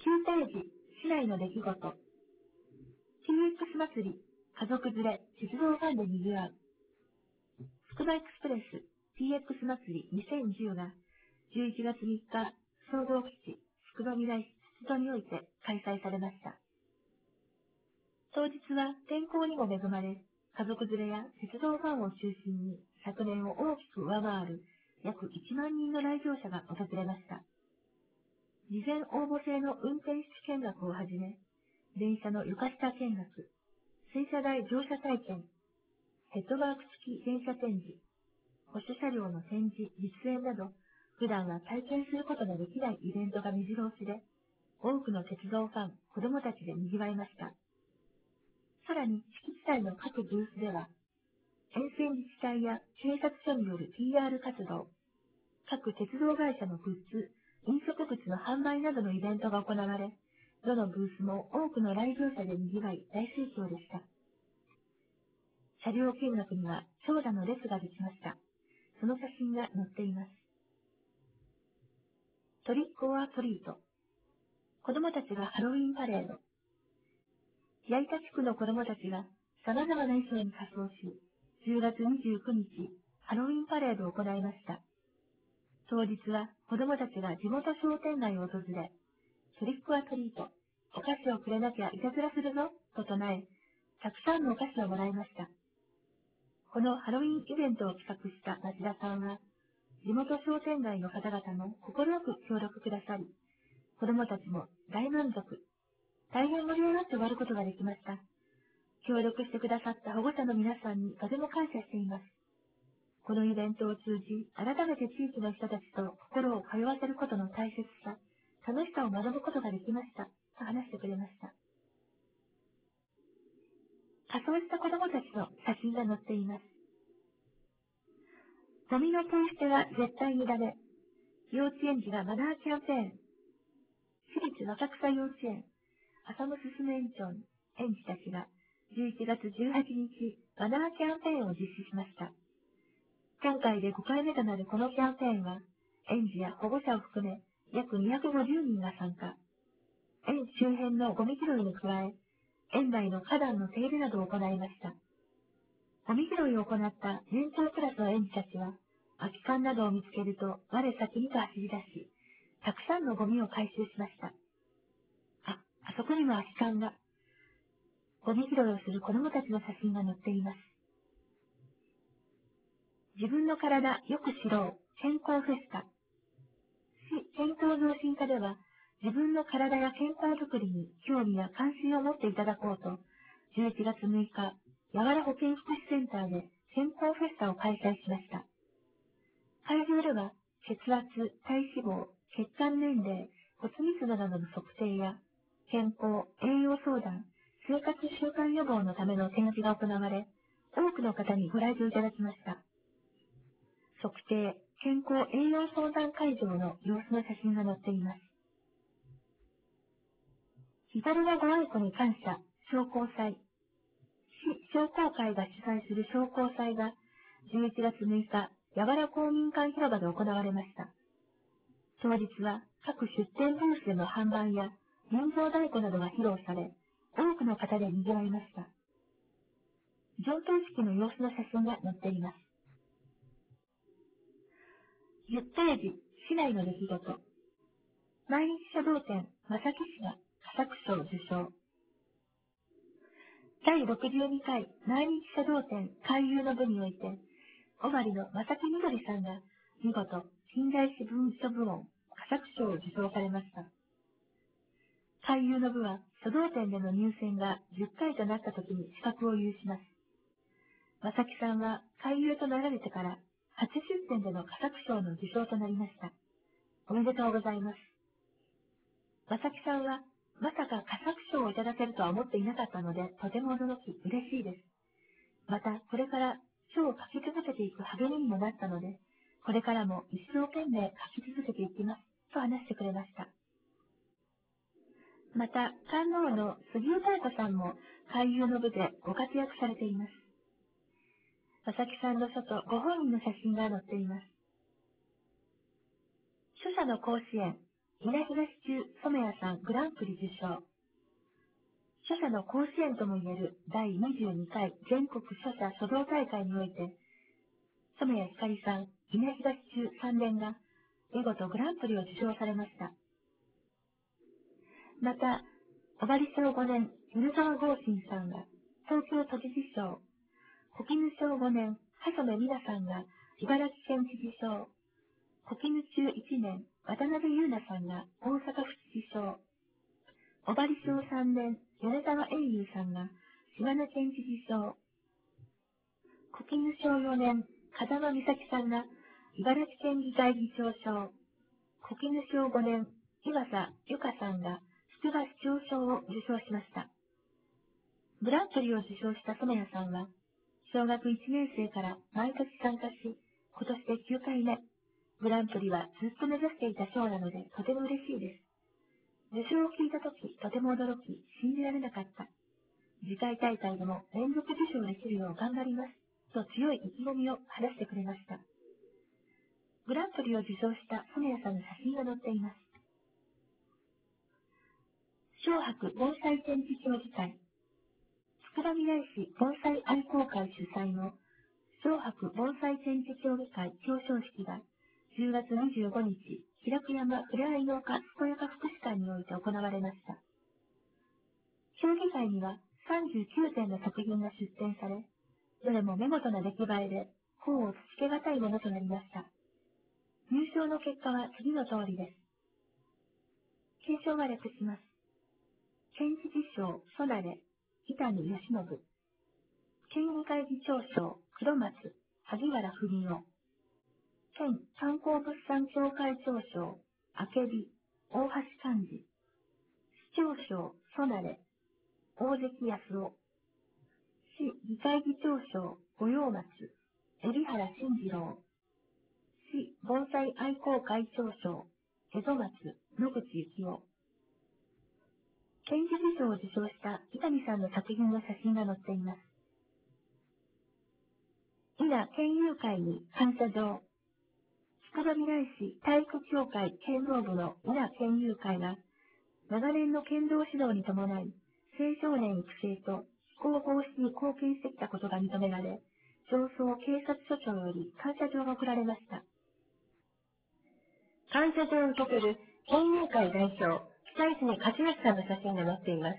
9ページ、市内の出来事。TX 祭り、家族連れ、鉄道ファンで賑わう。つくばエクスプレス TX 祭り2010が11月3日、総合基地、つくばみらい出土において開催されました。当日は天候にも恵まれ、家族連れや鉄道ファンを中心に昨年を大きく上回る約1万人の来場者が訪れました。事前応募制の運転室見学をはじめ、電車の床下見学、水車台乗車体験、ヘッドワーク付き電車展示、保守車両の展示、実演など、普段は体験することのできないイベントが目白押しで、多くの鉄道ファン、子供たちで賑わいました。さらに、敷地内の各ブースでは、沿線自治体や警察署による PR 活動、各鉄道会社のグッズ、飲食物の販売などのイベントが行われ、どのブースも多くの来場者で賑わい大盛況でした。車両見学には長蛇の列ができました。その写真が載っています。トリックオアトリート。子供たちがハロウィンパレード。矢板地区の子供たちが様々な衣装に仮装し、10月29日、ハロウィンパレードを行いました。当日は子供たちが地元商店街を訪れ、トリックオアトリート、お菓子をくれなきゃいたずらするぞ、と唱え、たくさんのお菓子をもらいました。このハロウィンイベントを企画した町田さんは、地元商店街の方々も快く協力くださり、子供たちも大満足、大変盛り上がって終わることができました。協力してくださった保護者の皆さんにとても感謝しています。このイベントを通じ、改めて地域の人たちと心を通わせることの大切さ、楽しさを学ぶことができました、と話してくれました。仮装した子供たちの写真が載っています。ゴミのポイ捨ては絶対にダメ。幼稚園児がマナーキャンペーン。私立若草幼稚園、浅野進園長園児たちが11月18日、マナーキャンペーンを実施しました。今回で5回目となるこのキャンペーンは、園児や保護者を含め約250人が参加。園周辺のゴミ拾いに加え、園内の花壇の手入れなどを行いました。ゴミ拾いを行った年長クラスの園児たちは、空き缶などを見つけると我先にと走り出し、たくさんのゴミを回収しました。あそこにも空き缶が。ゴミ拾いをする子供たちの写真が載っています。自分の体よく知ろう健康フェスタ。市健康増進課では、自分の体や健康づくりに興味や関心を持っていただこうと、11月6日、やわら保健福祉センターで健康フェスタを開催しました。会場では、血圧、体脂肪、血管年齢、骨密度などの測定や、健康、栄養相談、生活習慣予防のための展示が行われ、多くの方にご来場いただきました。測定、健康栄養相談会場の様子の写真が載っています。日頃のご愛顧に感謝、商工祭。市商工会が主催する商工祭が11月6日、やわら公民館広場で行われました。当日は各出店ブースでの販売や人造太鼓などが披露され、多くの方で賑わいました。上等式の様子の写真が載っています。10ページ、市内の出来事。毎日書道展、正木市が佳作賞受賞。第62回毎日書道展回遊の部において、尾張の正木みどりさんが見事、近代史文書部門佳作賞を受賞されました。回遊の部は書道展での入選が10回となった時に資格を有します。正木さんは回遊となられてから初出展での佳作賞の受賞となりました。おめでとうございます。正木さんはまさか佳作賞をいただけるとは思っていなかったので、とても驚き嬉しいです。また、これから書を書き続けていく励みにもなったので、これからも一生懸命書き続けていきます、と話してくれました。また、観音の杉尾妙子さんも回遊の部でご活躍されています。正木さんの書とご本人の写真が載っています。書者の甲子園、 稲東中染谷さんグランプリ受賞。書者の甲子園ともいえる第22回全国書者書道大会において、染谷ひかりさん、稲東中3連が見事グランプリを受賞されました。また、小針賞5年、米沢剛信さんが東京都知事賞、小絹賞5年、羽染美奈さんが茨城県知事賞、小絹中1年、渡辺優奈さんが大阪府知事賞、小針賞3年、米沢英雄さんが島根県知事賞、小絹賞4年、風間美咲さんが茨城県議会議長賞、小絹賞5年、岩佐由香さんが出馬市長賞を受賞しました。グランプリを受賞した染谷さんは、小学1年生から毎年参加し、今年で9回目。グランプリはずっと目指していた賞なのでとても嬉しいです。受賞を聞いたとき、とても驚き、信じられなかった。次回大会でも連続受賞できるよう頑張ります。と強い意気込みを話してくれました。グランプリを受賞した染谷さんの写真が載っています。小博防災展示協議会。つくばみらい市防災愛好会主催の小博防災展示協議会表彰式が10月25日、平久山ふれあい農家健やか福祉館において行われました。協議会には39点の作品が出展され、どれも見事な出来栄えで、功をつけがたいものとなりました。入賞の結果は次の通りです。継承が略します。県知事賞、ソナレ、伊丹義信。県議会議長賞、黒松、萩原文夫。県観光物産協会長賞、あけび、大橋寛治。市長賞、ソナレ、大関康夫。市議会議長賞、五葉松、海老原慎次郎。市防災愛好会長賞、江戸松、野口幸雄。県知事賞を受賞した伊丹さんの作品の写真が載っています。伊那県友会に感謝状。つくばみらい市体育協会剣道部の伊那県友会が、長年の剣道指導に伴い、青少年育成と非行防止に貢献してきたことが認められ、上層警察署長より感謝状が贈られました。感謝状を受け取る県友会代表、北泉和義さんの写真が載っています。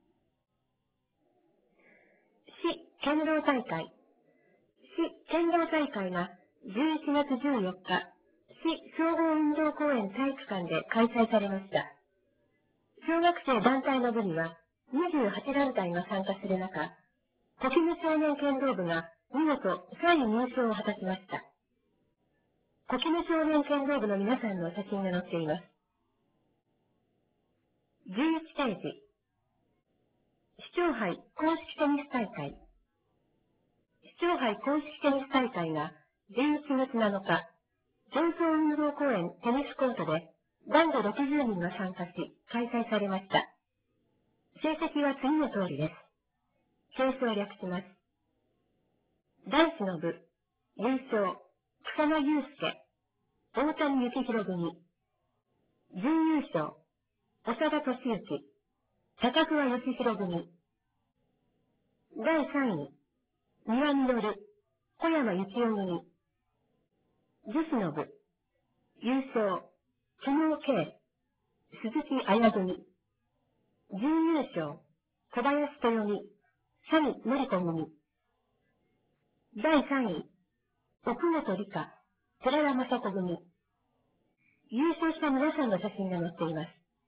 市剣道大会。市剣道大会が11月14日、市総合運動公園体育館で開催されました。小学生団体の部には28団体が参加する中、小絹少年剣道部が見事3位入賞を果たしました。小絹少年剣道部の皆さんの写真が載っています。11ページ。市長杯公式テニス大会。市長杯公式テニス大会が11月7日、上層運動公園テニスコートで男女60人が参加し、開催されました。成績は次の通りです。継承を略します。男子の部、優勝、草間祐介、大谷幸宏組。準優勝、長田敏之、高桑義弘組。第3位、三輪実、小山幸雄組。女子の部、優勝、木能圭、鈴木彩組。準優勝、小林豊美、佐見典子組。第3位、奥本理香、寺田雅子組。優勝した皆さんの写真が載っています。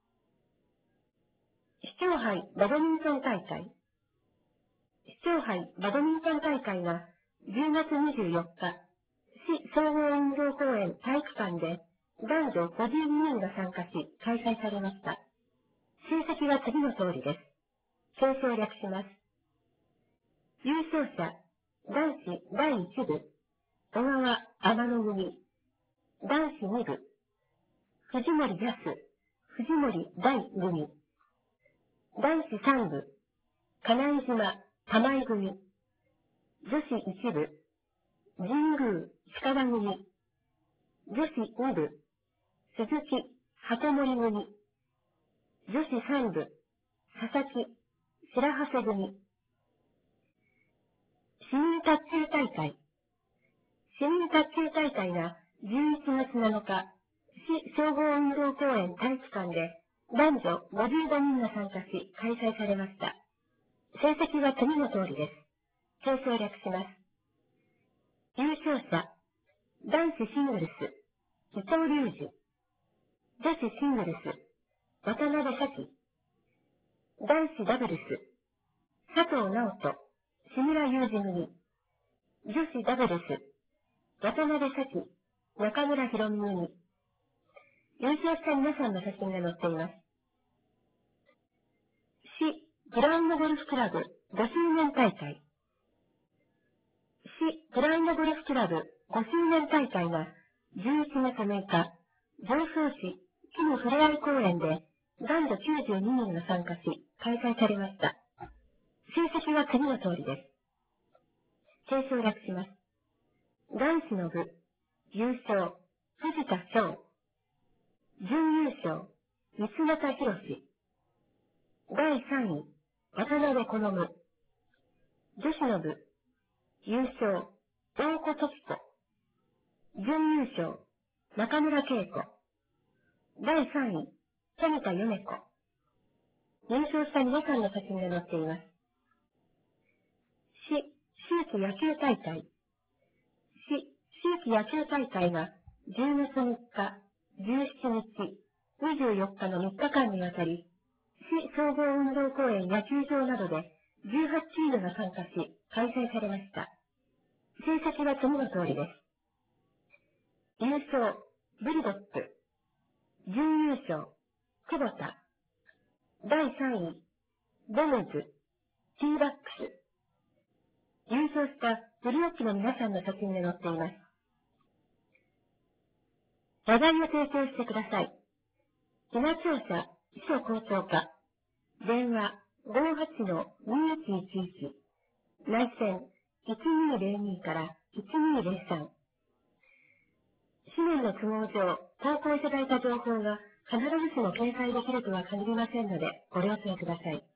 市長杯バドミントン大会。市長杯バドミントン大会が10月24日、市総合運動公園体育館で男女52人が参加し開催されました。成績は次の通りです。継承を略します。優勝者、男子第1部、小川天野組。男子2部、藤森安、藤森大組。男子3部、金井島玉井組。女子1部、神宮鹿田組。女子2部、鈴木鳩森組。女子3部、佐々木、白長組。市民卓球大会。市民卓球大会が11月7日、市総合運動公園体育館で男女55人が参加し開催されました。成績は次の通りです。表彰略します。優勝者、男子シングルス、伊藤隆二。女子シングルス、渡辺咲。男子ダブルス、佐藤直人、志村雄二組。女子ダブルス、渡辺咲、中村博美組。優勝した皆さんの写真が載っています。市グラウンドゴルフクラブ5周年大会。市グラウンドゴルフクラブ5周年大会が11月6日、常総市木のふれあい公園で男女92人が参加し開催されました。成績は次の通りです。表彰略します。男子の部、優勝、藤田翔。準優勝、三俣博。第3位、渡辺好。女子の部、優勝、大古時子。準優勝、中村恵子。第3位、富田米子。優勝した皆さんの写真が載っています。市秋季野球大会。市秋季野球大会が10月3日、17日、24日の3日間にわたり、市総合運動公園野球場などで18チームが参加し、開催されました。成績は次の通りです。優勝、ブルドック。準優勝、久保田。第3位、ボムズ、ティーバックス。優勝したブルドックの皆さんの写真が載っています。話題を提供してください。今庁舎、秘書校長課。電話58-2111。内線1202から1203。紙面の都合上、投稿いただいた情報が必ずしも掲載できるとは限りませんので、ご了承ください。